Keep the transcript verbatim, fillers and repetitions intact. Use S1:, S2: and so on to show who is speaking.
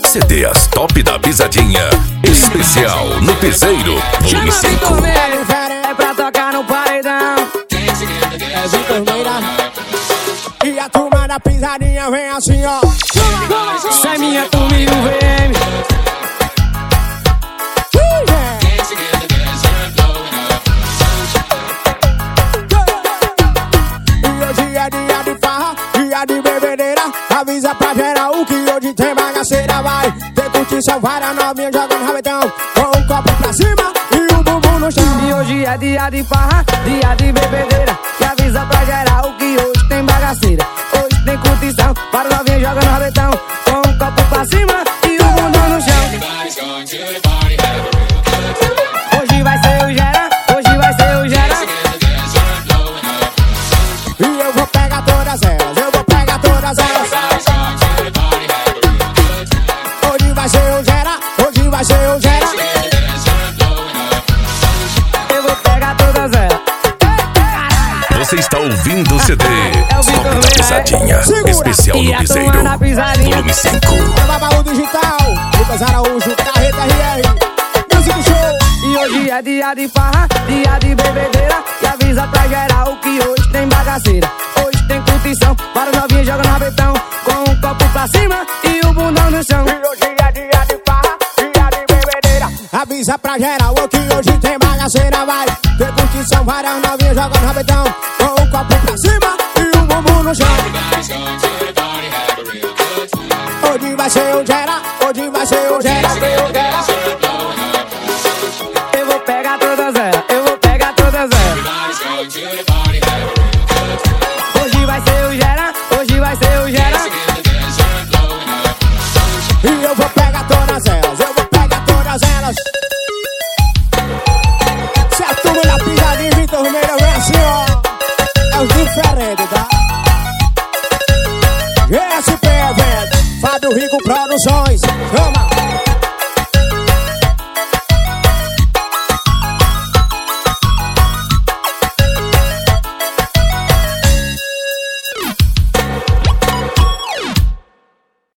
S1: C D As Top da Pisadinha. Especial no Piseiro, volume cinco.
S2: É pra tocar no paredão.
S3: É Vitor Meira. E a turma da pisadinha vem assim, ó.
S2: Isso é minha turma e o V M.
S3: E hoje é dia de farra, dia de bebedeira. Avisa pra geral que hoje tem bagaceira. Vai ter curtição, várias novinhas jogando rabetão, com um copo pra cima e um bumbum no chão.
S2: E hoje é dia de farra, dia de bebedeira. E avisa pra geral que hoje tem bagaceira. Hoje tem curtição, para novinha jogando rabetão, com um copo pra cima e um bundão no chão. Hoje vai ser o Gera, hoje vai ser o Gera.
S3: E eu vou pegar todas elas, eu vou pegar todas elas. Hoje vai ser o Gera, hoje vai ser o Gera.
S2: Eu vou pegar todas elas.
S1: Você está ouvindo o C D Top da Pisadinha. Especial
S2: E
S1: no
S2: a
S1: Piseiro,
S2: turma da pisadinha.
S1: volume cinco.
S3: É Babalu Digital, Lucas Araújo, Carreta R R, Music Show.
S2: E hoje é dia de farra, dia de bebedeira. E avisa pra geral que hoje tem bagaceira. Hoje tem curtição, para novinha jogando rabetão, com um copo pra cima e o bundão no chão.
S3: E hoje é dia de farra, dia de bebedeira. Avisa pra geral que hoje tem bagaceira. Vai ter curtição, várias novinhas jogando rabetão, com um copo pra cima e um bumbum no chão. Hoje vai ser o Gera, hoje vai ser o Gera.
S2: Eu vou pegar todas elas, eu vou pegar todas elas. Hoje vai ser o Gera, hoje vai ser o Gera.
S3: E eu vou pegar todas elas, eu vou pegar todas elas. Se a turma da pisadinha, Vitor Meira vem assim, ó. É os diferentes, tá? G S P Evento, Fábio Rico Produções. Chama!